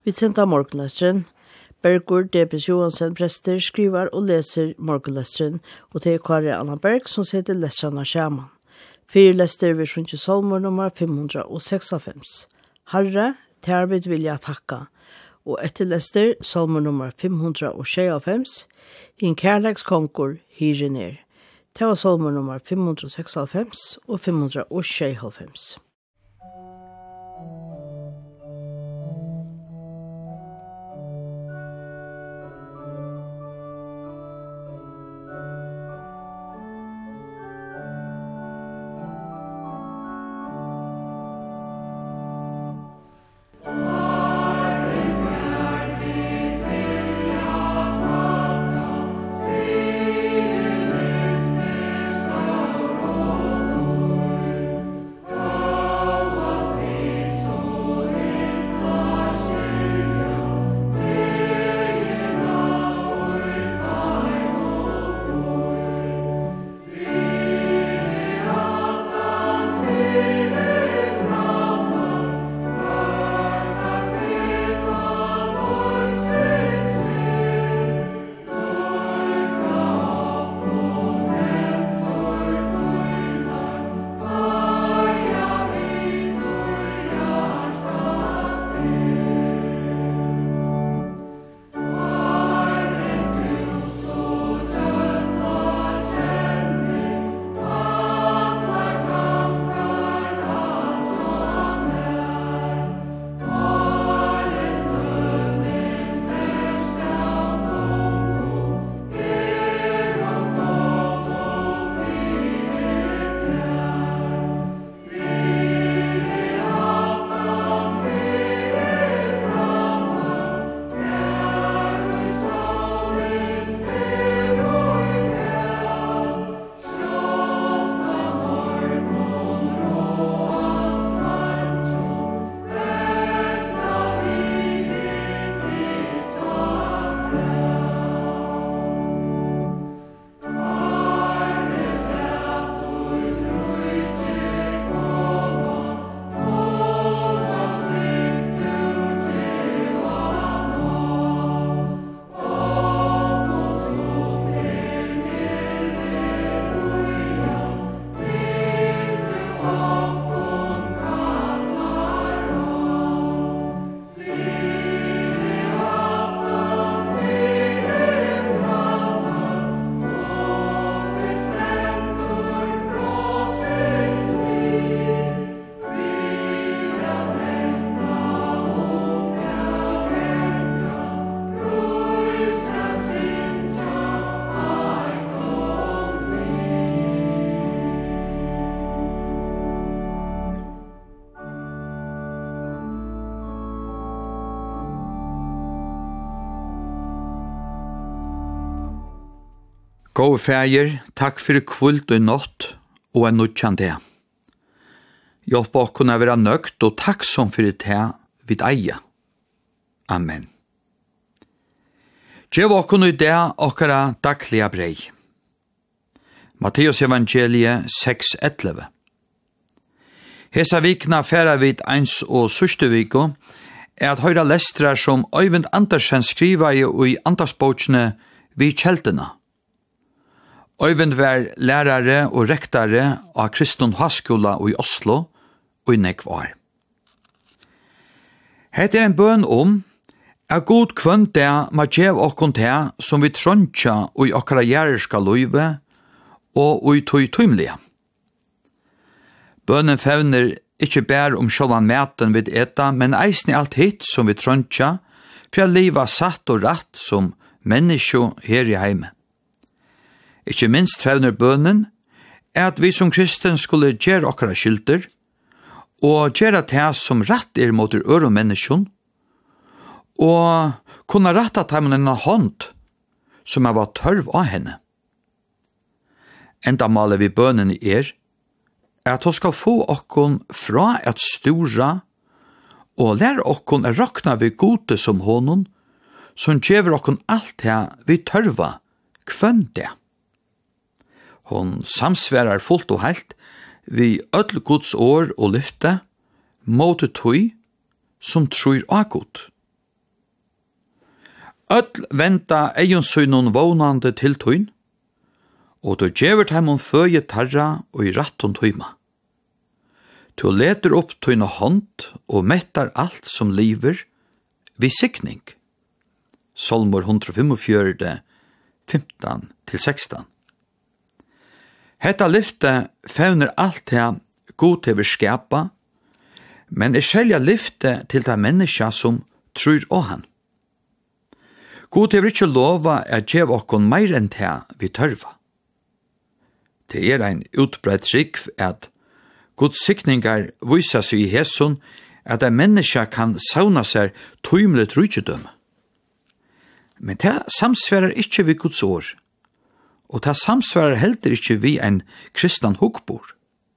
Vi sender morgenlesteren. Bergur D.P. Johansen prester, skriver og leser morgenlesteren, og det Kari Anna Berg som setter lestrarna skjermen. 4 lester vi sjunke salmer nummer 596. Herre, til arbeid vil jeg takke. Og etter lester salmer nummer 596. Hin kærlekskonkur hyre ned. Det var salmer nummer 596 og 596. Gode fægir, takk fyrir kvult og nått og en nuttjan det. Hjelp å kunne være nøgt og takksom fyrir det vid eia. Amen. Gjev okkun i det okkara daglige brei. Matteus evangeliet 6:11. Hesa vikna færa vid eins og sørste viko at høyra lestrar som Øyvind Andersen skriva i andagsbåtsene vid kjeltena. Øyvind var lærare og rektare av Kriston Haskola i Oslo og i Nekvar. Hette en bøn at god kvønt det ma gjev okkon te som vi tråntja og i okkara gjererska løyve og i tøymlige. Bønnen fevner ikkje bær sjålan maten vid eta, men eisne alt hit som vi tråntja for å liva satt og ratt som menneskje her i heime. Ikke minst fevner bønnen at vi som kristen skulle gjøre okkara skilter og gjøre det som rett mot menneskjon og kunne rette til en hånd som var tørv av henne. Enda maler vi bønnen at hun skal få okkon fra et stora og lære okkon rakna vi gode som honom som gjør okkon alt det vi tørva kvønte. Hon samsverar fullt og helt vi öll Guds år og lyfte mot tøy som tror av Gud. Öll venta eionsøynon vånande til tøyn, og du gjevert heimon føye tarra og i ratton tøyma. Du leter opp tøyna hånd og mettar alt som liver vid sikning. Salmor 145, 15-16. Hetta lyfte fevner alt det god til vi skapa, men skjelja lyfte til det menneska som tror å han. God til vi ikke lova at gjev okkon meir enn det vi tørva. Det ein utbredd trygg at Guds sikningar viser seg i hæsson at en menneska kan sauna seg tøymlet rydgjødøm. Men det samsvarar ikkje vi Guds år, og det samsvarar heller ikkje vi en kristan hukkbor.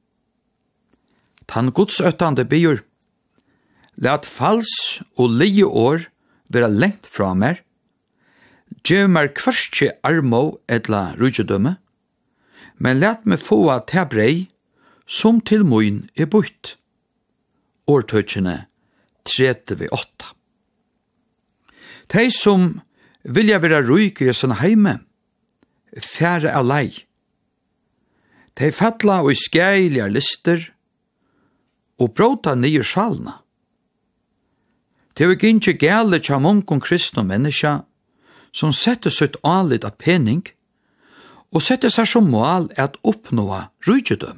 Tan Guds øttande byr, lat fals og lije år vera lengt fra mer, gjev mer kvarskje armo edla rydgjødømme, men lat meg få at det brei som til moin bytt. Årtøkjene 38. De som vilja vera ryke i sånne heime, færre av lei. De fattla og skeilige lister, og bråta nye sjalna. De vil ikke gale tja mongon kristne menneska, som setter sitt anlitt av pening, og setter seg som mål at oppnåa rydgjødømme.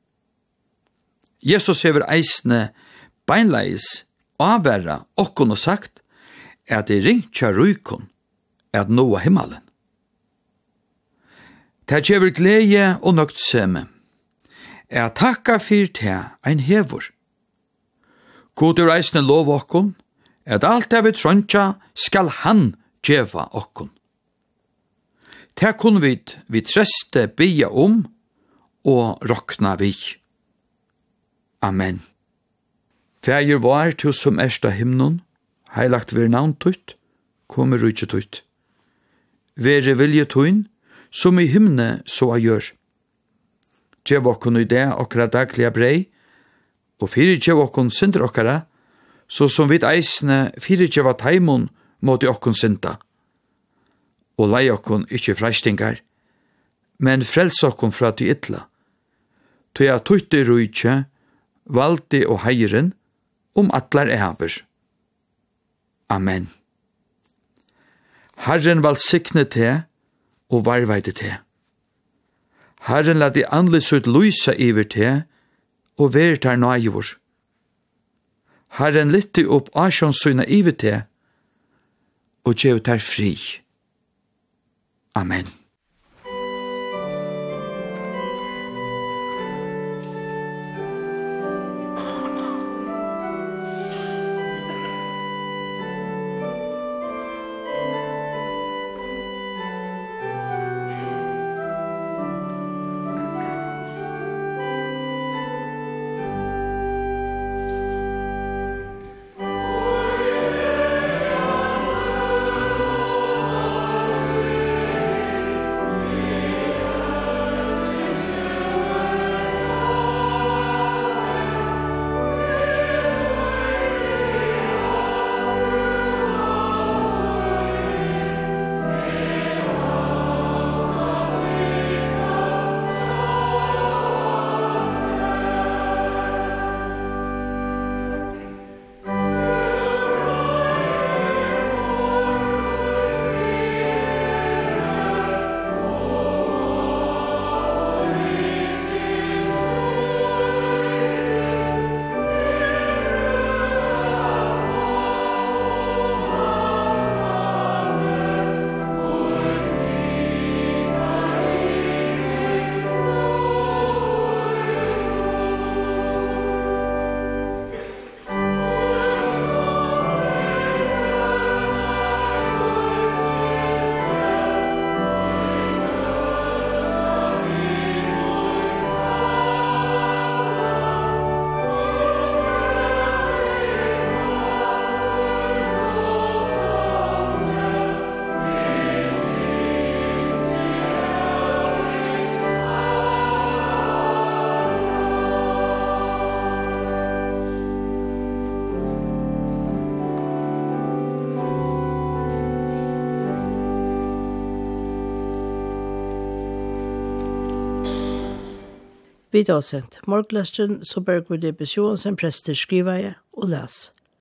Jesus hever eisne beinleis avverra okkon og sagt at det ringtja rykon at noa himmelen. Det gjever glede og nøgtseme at takka fyr til ein hevor. God er eisne lov okkon at alt det vi trøntja skal han gjeva okkon. Det kun vi treste bia og rokna vi. Amen. Fægir var til som ersta himnon, heilagt ver navn tutt, kommer rujtje tutt. Vere vilje tuin, som i himne så a gjør. Gjev okkon i det okkara daglige brei, og fyrir gjev okkon synder okkara, så som vid eisne fyrir gjev at heimon måtte okkon synda. Og lei okkon ikkje freistingar, men frels okkon fra til ytla. Tøy a tutte rujtje, valdi og heiren, atlar ehaver. Amen. Herren valsikne te, og varveide te. Herren la de andlis ut lysa iver te, og ver tar nøyvor. Herren lytte opp asjonsyna iver te, og gjev tar fri. Amen. Vi da sendt morgenlesteren, så Bergvard Ebbe Johansen prester skriver jeg og les.